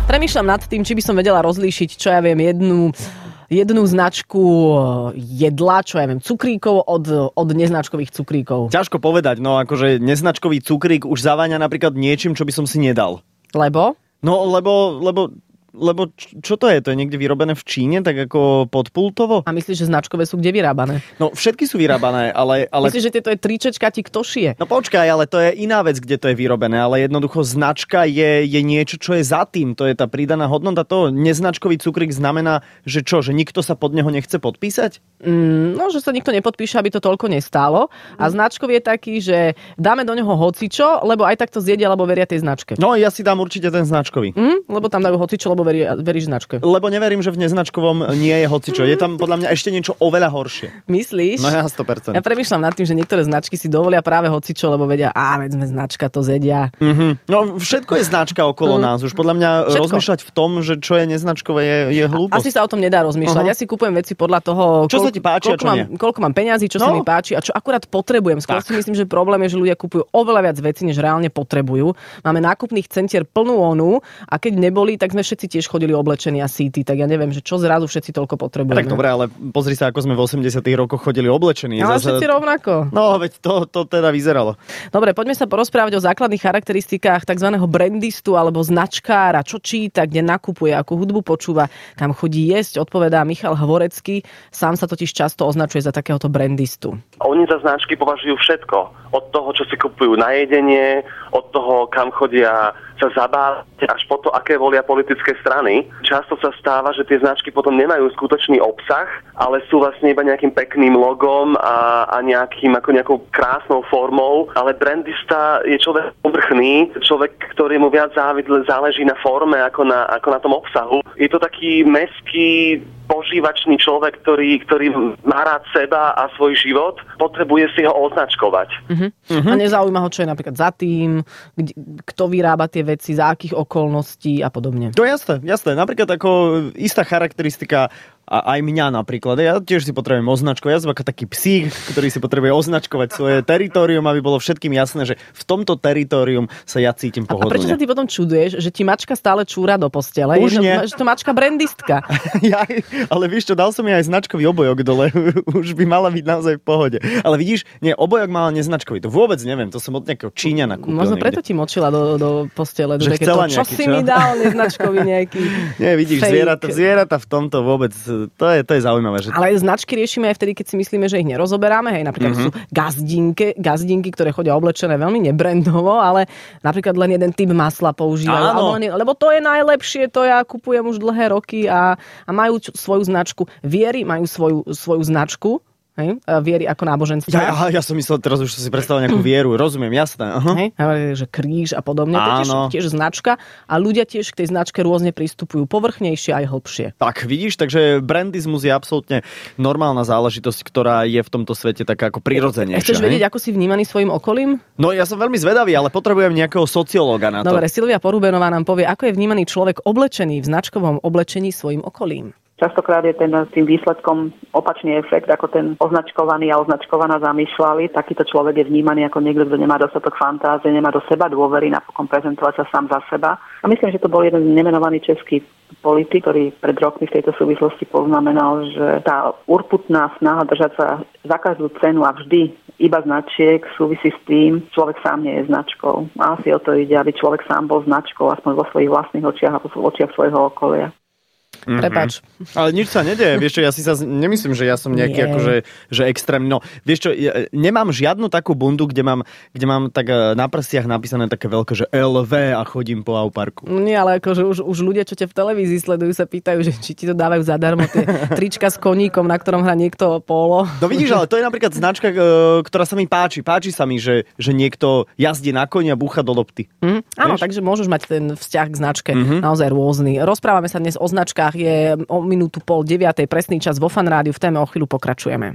Premýšľam nad tým, či by som vedela rozlíšiť, čo ja viem, jednu značku jedla, čo ja viem, cukríkov od neznačkových cukríkov. Ťažko povedať, no akože neznačkový cukrík už zaváňa napríklad niečím, čo by som si nedal. Lebo? No, lebo čo to je? To je niekde vyrobené v Číne, tak ako podpultovo? A myslíš, že značkové sú kde vyrábané? No, všetky sú vyrábané, ale... Myslíš, že tieto je tričečka ti kto šije? No počkaj, ale to je iná vec, kde to je vyrobené, ale jednoducho značka je niečo, čo je za tým. To je tá pridaná hodnota toho. Neznačkový cukrík znamená, že čo? Že nikto sa pod neho nechce podpísať? No, že sa nikto nepodpíše, aby to toľko nestálo. A značkový je taký, že dáme do neho hocičo, lebo aj tak to zjedia, lebo veria tej značke. No, ja si dám určite ten značkový. Lebo tam dajú hocičo, lebo veríš značke. Lebo neverím, že v neznačkovom nie je hocičo. Je tam podľa mňa ešte niečo oveľa horšie. Myslíš? No ja 100%. Ja premýšľam nad tým, že niektoré značky si dovolia práve hocičo, lebo vedia, veď sme značka, to zedia. No všetko je značka okolo nás. Už podľa mňa všetko. Rozmýšľať v tom, že čo je neznačkové, je hlúposť. Asi sa o tom nedá rozmýšľať. Ja si kúpujem veci podľa toho, čo sa ti páči a čo nie. Koľko mám peňazí, čo sa mi páči a čo akurát potrebujem. Skôr si myslím, že problém je, že ľudia kupujú oveľa viac vecí, než reálne potrebujú. Máme nákupných centier plnú onu a keď neboli, tak sme všetci tiež chodili oblečení a síti, tak ja neviem, že čo zrazu všetci toľko potrebujeme. Tak dobre, ale pozri sa, ako sme v 80. rokoch chodili oblečení. Ale všetci rovnako. No, veď to teda vyzeralo. Dobre, poďme sa porozprávať o základných charakteristikách tzv. Brandistu alebo značkára, čo číta, kde nakupuje, akú hudbu počúva, kam chodí jesť, odpovedá Michal Hvorecký. Sám sa totiž často označuje za takéhoto brandistu. Oni za značky považujú všetko. Od toho, čo si kupujú na jedenie, od toho, kam chodia sa zabávať, až po to, aké volia politické strany. Často sa stáva, že tie značky potom nemajú skutočný obsah, ale sú vlastne iba nejakým pekným logom a nejakou krásnou formou. Ale brandista je človek povrchný, človek, ktorému viac záleží na forme ako na tom obsahu. Je to taký mestský požívačný človek, ktorý má rád seba a svoj život, potrebuje si ho označkovať. A nezaujíma ho, čo je napríklad za tým, kto vyrába tie veci, za akých okolností a podobne. To jasné. Napríklad ako istá charakteristika a aj mňa napríklad. Ja tiež si potrebujem označkovať. Ja som ako taký psík, ktorý si potrebuje označkovať svoje teritorium, aby bolo všetkým jasné, že v tomto teritorium sa ja cítim pohodlne. A prečo sa ty potom čuduješ, že ti mačka stále čúra do postele? Už nie. Že to mačka brandistka. Ale víš čo, dal som jej aj značkový obojok dole. Už by mala byť naozaj v pohode. Ale vidíš, nie, obojok mala neznačkový. To vôbec neviem, to som od nejakého Číňana kúpil. Možno preto ti močila do postele. Že chcela čo si mi dal, neznačkový nejaký. Nie, vidíš, zvieratá v tomto vôbec. To je zaujímavé. Že... Ale značky riešime aj vtedy, keď si myslíme, že ich nerozoberáme. Hej, napríklad sú gazdinky, ktoré chodia oblečené veľmi nebrandovo, ale napríklad len jeden typ masla používajú. Lebo to je najlepšie, to ja kupujem už dlhé roky a majú svoju značku. Viery majú svoju značku. Hej? Viery ako náboženstvo. Ja som myslel, teraz už si predstavil nejakú vieru. Rozumiem, jasné. Hej? Že kríž a podobne. To je tiež značka a ľudia tiež k tej značke rôzne pristupujú povrchnejšie aj hlbšie. Tak, vidíš, takže brandizmus je absolútne normálna záležitosť, ktorá je v tomto svete taká ako prirodzenejšia. Chceš vedieť, ako si vnímaný svojim okolím? No ja som veľmi zvedavý, ale potrebujem nejakého sociológa na to. Dobre, Silvia Porubenová nám povie, ako je vnímaný človek oblečený v značkovom oblečení svojim okolím. Častokrát je tým výsledkom opačný efekt, ako ten označkovaný a označkovaná zamýšľali. Takýto človek je vnímaný ako niekto, kto nemá dostatok fantázie, nemá do seba dôvery, napokon prezentovať sa sám za seba. A myslím, že to bol jeden nemenovaný český politik, ktorý pred rokmi v tejto súvislosti poznamenal, že tá urputná snaha držať sa za každú cenu a vždy iba značiek súvisí s tým, človek sám nie je značkou. A asi o to ide, aby človek sám bol značkou, aspoň vo svojich vlastných očiach a v očiach svojho okolia. Prepáč. Ale nič sa nedeje, vieš čo, ja si sa nemyslím, že ja som nejaký akože že extrém, no vieš čo, ja nemám žiadnu takú bundu, kde mám tak na prstiach napísané také veľké, že LV a chodím po Auparku. Nie, ale akože už ľudia, čo ťa v televízii sledujú, sa pýtajú, že či ti to dávajú zadarmo tie trička s koníkom, na ktorom hrá niekto polo. No vidíš, ale to je napríklad značka, ktorá sa mi páči. Páči sa mi, že niekto jazdí na koni a búcha do lopty. Áno, takže môžeš mať ten vzťah k značke naozaj rôzny. Rozprávame sa dnes o značkách. Je o 8:30 presný čas vo Fan Rádiu. V téme o chvíľu pokračujeme.